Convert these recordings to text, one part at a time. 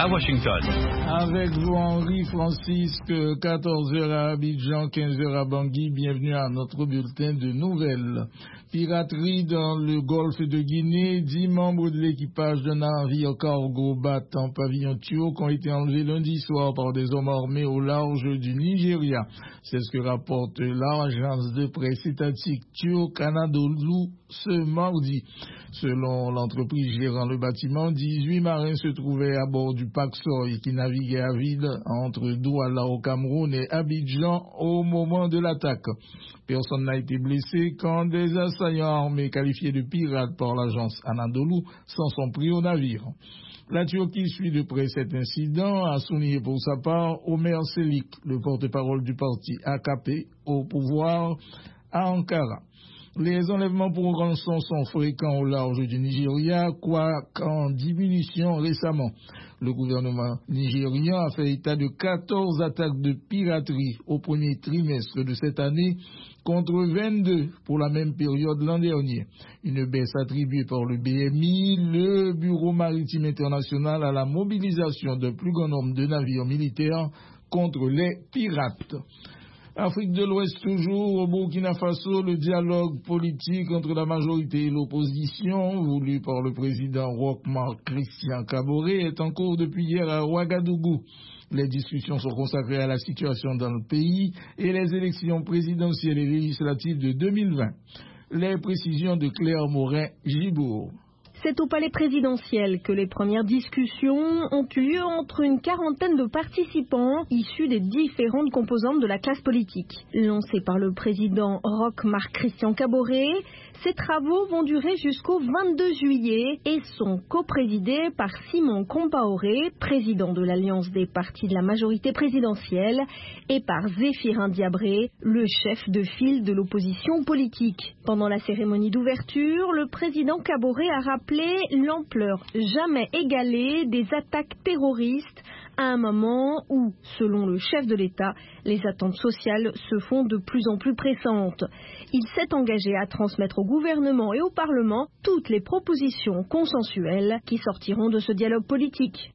à Washington. Avec vous, Henri Francisque, 14h à Abidjan, 15h à Bangui. Bienvenue à notre bulletin de nouvelles. Piraterie dans le golfe de Guinée. 10 membres de l'équipage d'un navire cargo battant pavillon turc ont été enlevés lundi soir par des hommes armés au large du Nigeria. C'est ce que rapporte l'agence de presse étatique turque Anadolu ce mardi. Selon l'entreprise gérant le bâtiment, 18 marins se trouvaient à bord du Paxoy qui naviguait à vide entre Douala au Cameroun et Abidjan au moment de l'attaque. Personne n'a été blessé quand des assaillants armés qualifiés de pirates par l'agence Anadolu s'en sont pris au navire. La Turquie suit de près cet incident, a souligné pour sa part Omer Selik, le porte-parole du parti AKP au pouvoir à Ankara. Les enlèvements pour rançon sont fréquents au large du Nigeria, quoiqu'en diminution récemment. Le gouvernement nigérian a fait état de 14 attaques de piraterie au premier trimestre de cette année, contre 22 pour la même période l'an dernier. Une baisse attribuée par le BMI, le Bureau maritime international, à la mobilisation d'un plus grand nombre de navires militaires contre les pirates. Afrique de l'Ouest toujours, au Burkina Faso, le dialogue politique entre la majorité et l'opposition, voulu par le président Roch-Marc Christian Kaboré, est en cours depuis hier à Ouagadougou. Les discussions sont consacrées à la situation dans le pays et les élections présidentielles et législatives de 2020. Les précisions de Claire Morin-Gibourg. C'est au palais présidentiel que les premières discussions ont eu lieu entre une quarantaine de participants issus des différentes composantes de la classe politique. Lancés par le président Roch-Marc Christian Kaboré, ces travaux vont durer jusqu'au 22 juillet et sont coprésidés par Simon Compaoré, président de l'Alliance des partis de la majorité présidentielle, et par Zéphirin Diabré, le chef de file de l'opposition politique. Pendant la cérémonie d'ouverture, le président Kaboré a rappelé l'ampleur jamais égalée des attaques terroristes à un moment où, selon le chef de l'État, les attentes sociales se font de plus en plus pressantes. Il s'est engagé à transmettre au gouvernement et au Parlement toutes les propositions consensuelles qui sortiront de ce dialogue politique.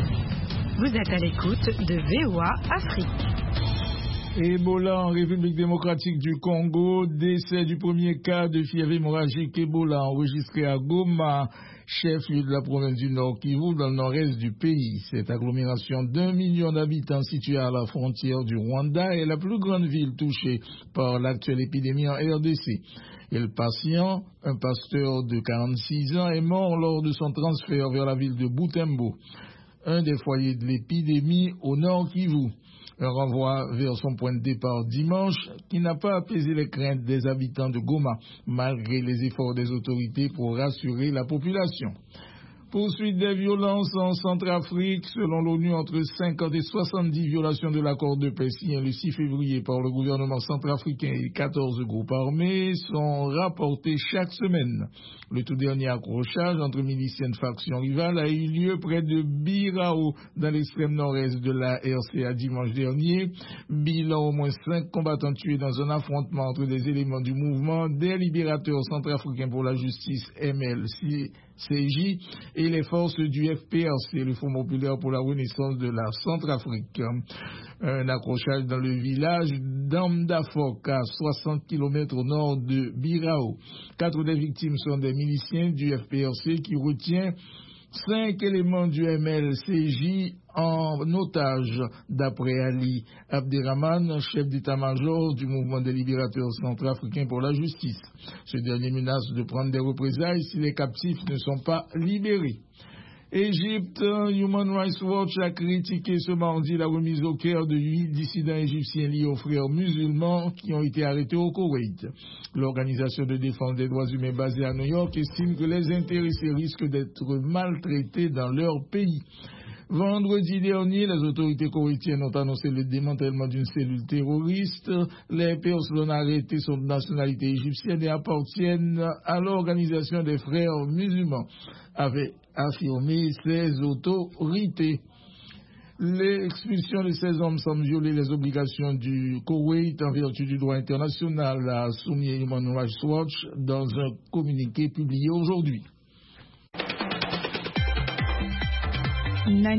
Vous êtes à l'écoute de VOA Afrique. Ebola en République démocratique du Congo, décès du premier cas de fièvre hémorragique Ebola enregistré à Goma, chef-lieu de la province du Nord Kivu, dans le nord-est du pays. Cette agglomération d'1 million d'habitants située à la frontière du Rwanda est la plus grande ville touchée par l'actuelle épidémie en RDC. Et le patient, un pasteur de 46 ans, est mort lors de son transfert vers la ville de Butembo, un des foyers de l'épidémie au Nord Kivu. Un renvoi vers son point de départ dimanche qui n'a pas apaisé les craintes des habitants de Goma, malgré les efforts des autorités pour rassurer la population. Poursuite des violences en Centrafrique, selon l'ONU, entre 50 et 70 violations de l'accord de paix signé le 6 février par le gouvernement centrafricain et 14 groupes armés sont rapportés chaque semaine. Le tout dernier accrochage entre miliciens de factions rivales a eu lieu près de Birao, dans l'extrême nord-est de la RCA dimanche dernier. Bilan, au moins 5 combattants tués dans un affrontement entre des éléments du mouvement des libérateurs centrafricains pour la justice MLC-CJ et les forces du FPRC, le Front populaire pour la renaissance de la Centrafrique. Un accrochage dans le village d'Amdafok, à 60 km au nord de Birao. 4 des victimes sont des miliciens du FPRC qui retient 5 éléments du MLCJ en otage, d'après Ali Abderrahman, chef d'état-major du mouvement des libérateurs centrafricains pour la justice. Ce dernier menace de prendre des représailles si les captifs ne sont pas libérés. Égypte, Human Rights Watch a critiqué ce mardi la remise au cœur de 8 dissidents égyptiens liés aux frères musulmans qui ont été arrêtés au Koweït. L'organisation de défense des droits humains basée à New York estime que les intéressés risquent d'être maltraités dans leur pays. Vendredi dernier, les autorités koweïtiennes ont annoncé le démantèlement d'une cellule terroriste. Les personnes arrêtées sont de nationalité égyptienne et appartiennent à l'organisation des frères musulmans, avaient affirmé ces autorités. L'expulsion de ces hommes semble violer les obligations du Koweït en vertu du droit international, a soumis Human Rights Watch dans un communiqué publié aujourd'hui.